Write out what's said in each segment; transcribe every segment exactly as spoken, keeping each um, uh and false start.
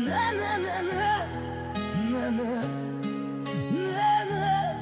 На-на-на-на, на-на, на-на.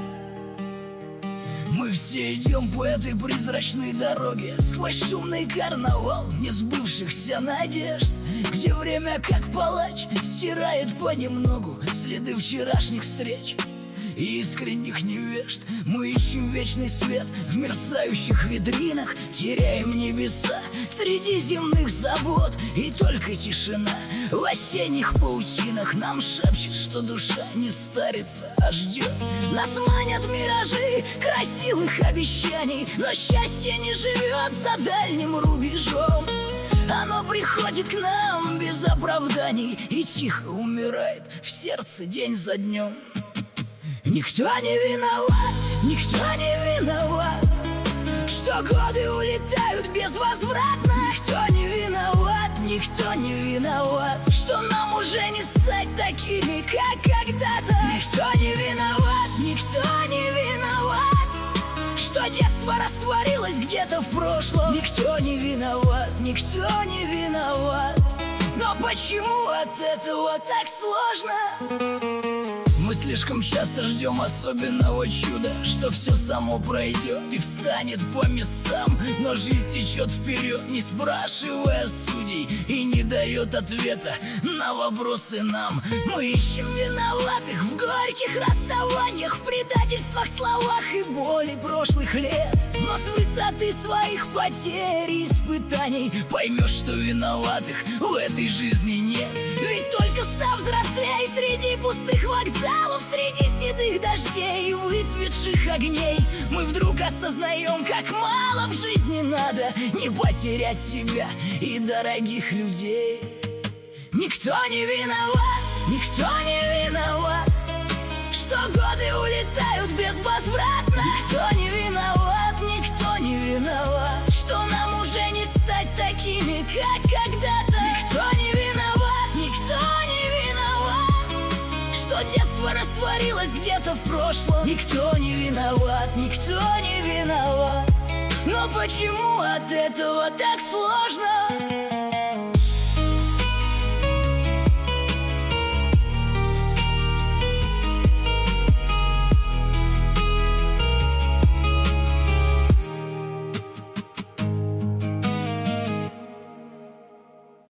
Мы все идем по этой призрачной дороге, сквозь шумный карнавал несбывшихся надежд, где время, как палач, стирает понемногу следы вчерашних встреч и искренних невежд. Мы ищем вечный свет в мерцающих витринах, теряем небеса среди земных забот. И только тишина в осенних паутинах нам шепчет, что душа не старится, а ждет. Нас манят миражи красивых обещаний, но счастье не живет за дальним рубежом. Оно приходит к нам без оправданий и тихо умирает в сердце день за днем. Никто не виноват, никто не виноват, что годы улетают безвозвратно. Никто не виноват, никто не виноват, что нам уже не стать такими, как когда-то. Никто не виноват, никто не виноват, что детство растворилось где-то в прошлом. Никто не виноват, никто не виноват, но почему от этого так сложно? Мы слишком часто ждем особенного чуда, что все само пройдет и встанет по местам. Но жизнь течет вперед, не спрашивая судей, и не дает ответа на вопросы нам. Мы ищем виноватых в горьких расставаниях, в предательствах, словах и боли прошлых лет. Но с высоты своих потерь и испытаний поймешь, что виноватых в этой жизни нет. Ведь только став взрослей среди пустых вокзалов, среди седых дождей и выцветших огней, мы вдруг осознаем, как мало в жизни надо не потерять себя и дорогих людей. Никто не виноват, никто не виноват, что годы улетают безвозвратно. Никто не виноват, никто не виноват, что нам уже не стать такими, как когда-то. Никто не виноват, никто не виноват, что детство растворилось где-то в прошлом. Никто не виноват, никто не виноват, но почему от этого так сложно?